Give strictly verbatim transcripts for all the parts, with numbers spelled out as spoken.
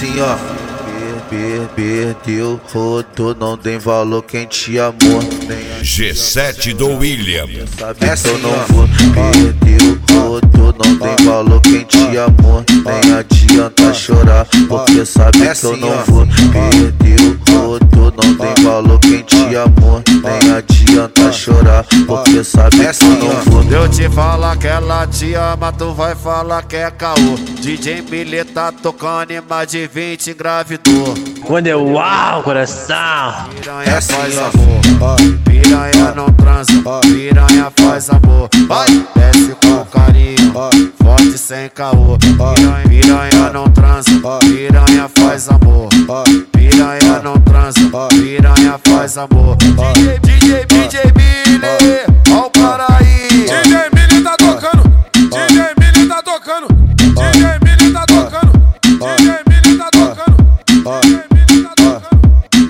assim, ó. Perdeu, rodou, não tem valor quem te amou. G sete do William. É assim, eu não vou. Perdeu, rodou, não tem valor quem te amou. Nem adianta chorar, porque sabe que eu não vou. Perdeu, rodou, não tem valor quem te amou. Nem adianta chorar, porque sabe que eu não vou. Eu te falar que ela te ama, tu vai falar que é caô. D J Milê tá tocando em mais de vinte engravidou. Quando é uau, coração. Piranha faz amor, piranha não transa, piranha faz amor. Vai, desce com carinho, forte sem caô. Piranha, piranha não transa, piranha faz amor. Piranha não transa, piranha faz amor. D J, D J, D J Milê, ó o cara aí. D J Milê tá tocando, D J Milê tá tocando, D J Milê tá tocando, D J Milê tá tocando, D J Milê tá tocando.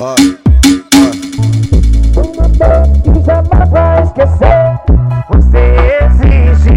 E jamais vai esquecer, você exige.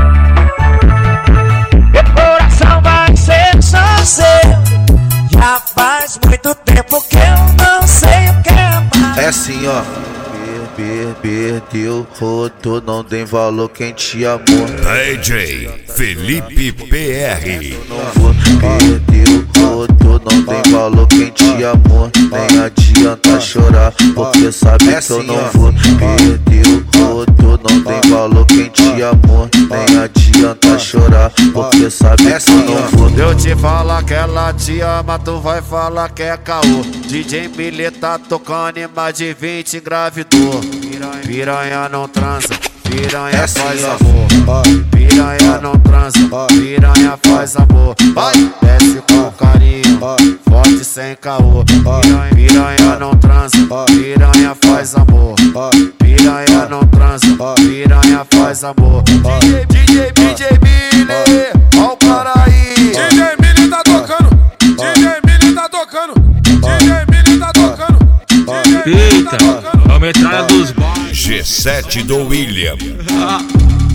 Meu coração vai ser só seu. Já faz muito tempo que eu não sei o que é mais. É assim, ó. Perdeu, rodou, não tem valor quem te amou. D J Felipe P R. Não vou. Perdeu, rodou, não tem valor quem te amou. Nem adianta chorar, porque sabe que eu não vou. Perdeu, rodou, não tem valor quem te amou. Nem adianta chorar, porque sabe que eu não vou. Eu te falar que ela te ama, tu vai falar que é caô. D J Milê tá tocando em mais de vinte engravidou. Piranha, piranha não transa, piranha faz amor. Piranha não transa, piranha faz amor. Vai, desce com carinho, forte sem caô. Piranha, piranha não transa, piranha faz amor. Piranha não transa, piranha faz amor. D J, D J, D J Milê, ó o cara aí. D J Milê tá tocando, D J Milê tá tocando, D J Milê tá tocando. Eita, a metralha dos bairros. G sete do William. Ah.